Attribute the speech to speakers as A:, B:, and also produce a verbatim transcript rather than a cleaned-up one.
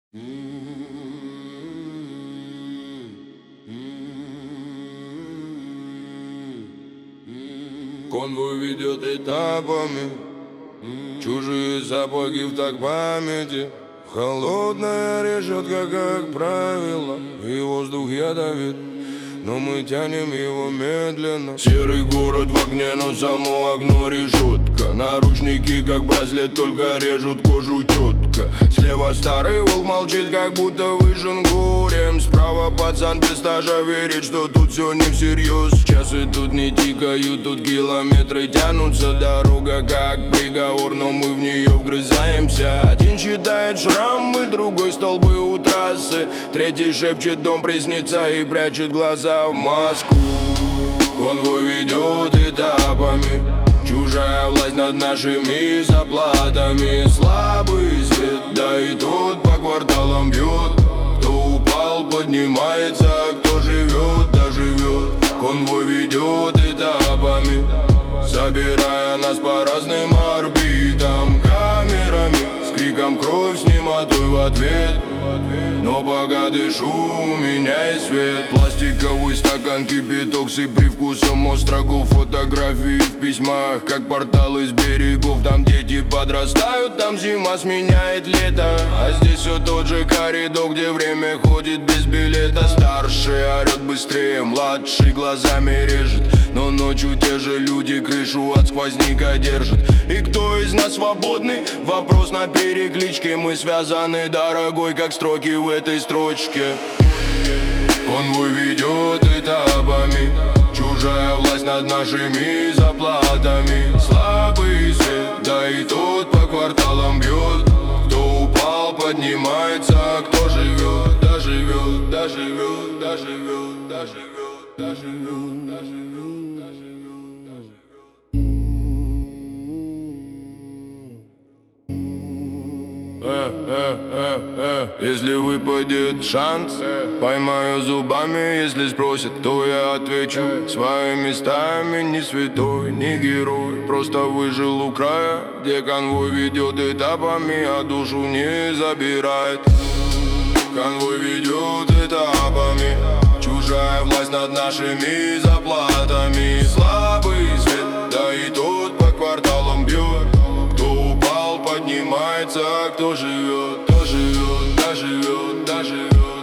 A: Конвой ведет этапами, чужие сапоги в так памяти. Холодная решетка, как правило, и воздух ядовит, но мы тянем его медленно. Серый город в огне, но само окно решетка. Наручники, как браслет, только режут кожу четко. Слева старый волк молчит, как будто выжжен горем. Справа пацан без стажа верит, что тут все не всерьез. Часы тут не тикают, тут километры тянутся. Дорога как приговор, но мы в нее вгрызаемся. Один считает шрамы, другой столбы у трассы. Третий шепчет, дом приснится и прячет глаза в маску. Конвой ведет этапами, чужая власть над нашими заплатами. Слабый свет, да и тот по кварталам бьет. Кто упал, поднимается, кто живет, да живет. Конвой ведет этапами, собирая нас по разным орбитам. Камерами, с криком кровь, с немотой в ответ. Но пока дышу, у меня есть свет. Пластиковый стакан, кипяток с привкусом острогов. Фотографии в письмах, как порталы с берегов. Там дети подрастают, там зима сменяет лето. А здесь все тот же коридор, где время ходит без билета. Старший орет быстрее, младший глазами режет. Но ночью те же люди крышу от сквозняка держат. И кто из нас свободный? Вопрос на перекличке. Мы связаны, дорогой, как строки в этой строчке. Конвой ведет этапами, чужая власть над нашими заплатами. Слабый свет, да и тот по кварталам бьет. Кто упал, поднимается, кто живет, да живет, да живет, да живет, да живет, да живет, да живет. Э, э, э, э. Если выпадет шанс, поймаю зубами. Если спросят, то я отвечу своими местами. Не святой, не герой, просто выжил у края, где конвой ведет этапами, а душу не забирает. Конвой ведет этапами, чужая власть над нашими заплатами. Слабый свет, да и тот по кварталам бьет. Кто упал, поднимается, кто живет, кто живет, да живет, да живет.